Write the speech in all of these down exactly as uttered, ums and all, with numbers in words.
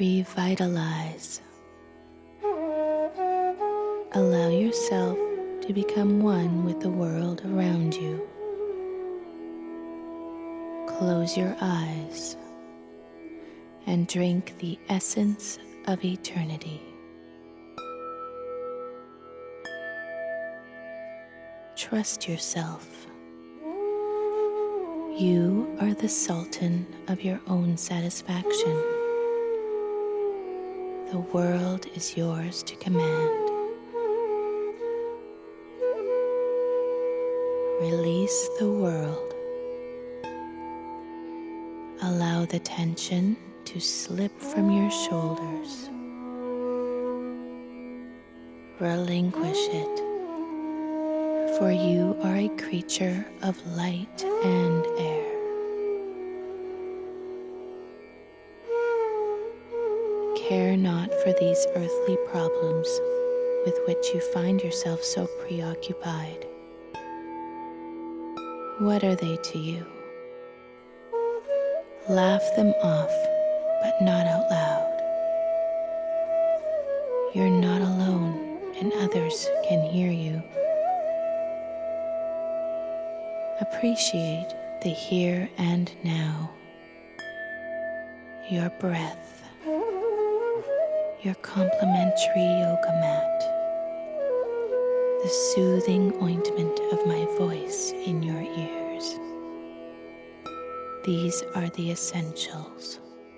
Revitalize. Allow yourself to become one with the world around you. Close your eyes and drink the essence of eternity. Trust yourself. You are the sultan of your own satisfaction. The world is yours to command. Release the world. Allow the tension to slip from your shoulders. Relinquish it, for you are a creature of light and air. Care not for these earthly problems with which you find yourself so preoccupied. What are they to you? Laugh them off, but not out loud. You're not alone, and others can hear you. Appreciate the here and now. Your breath, your complimentary yoga mat, the soothing ointment of my voice in your ears. These are the essentials.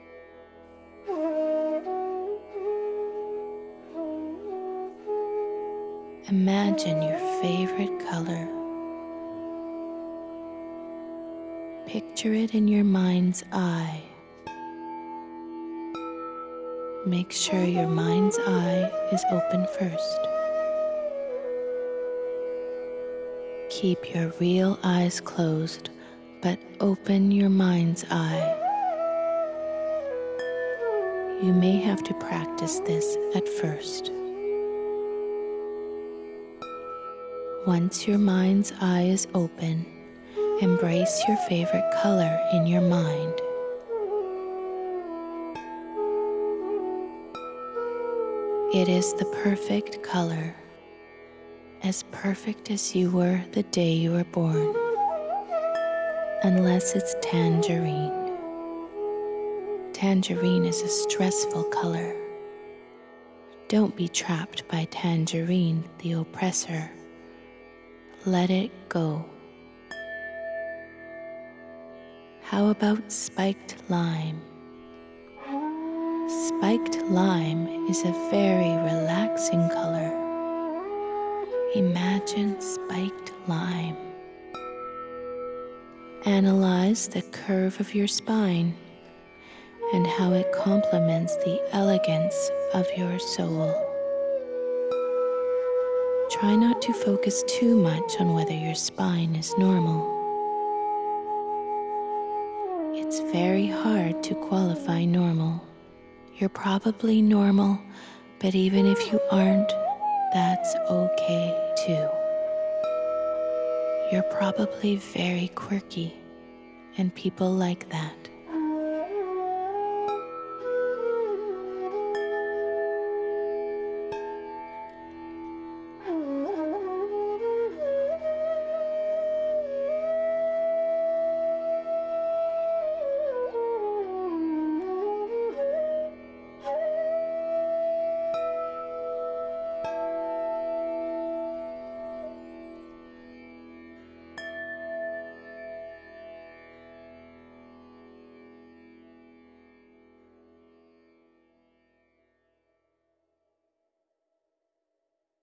Imagine your favorite color. Picture it in your mind's eye. Make sure your mind's eye is open first. Keep your real eyes closed, but open your mind's eye. You may have to practice this at first. Once your mind's eye is open, embrace your favorite color in your mind. It is the perfect color, as perfect as you were the day you were born, unless it's tangerine. Tangerine is a stressful color. Don't be trapped by tangerine, the oppressor. Let it go. How about spiked lime? Spiked lime is a very relaxing color. Imagine spiked lime. Analyze the curve of your spine and how it complements the elegance of your soul. Try not to focus too much on whether your spine is normal. It's very hard to qualify normal. You're probably normal, but even if you aren't, that's okay too. You're probably very quirky, and people like that.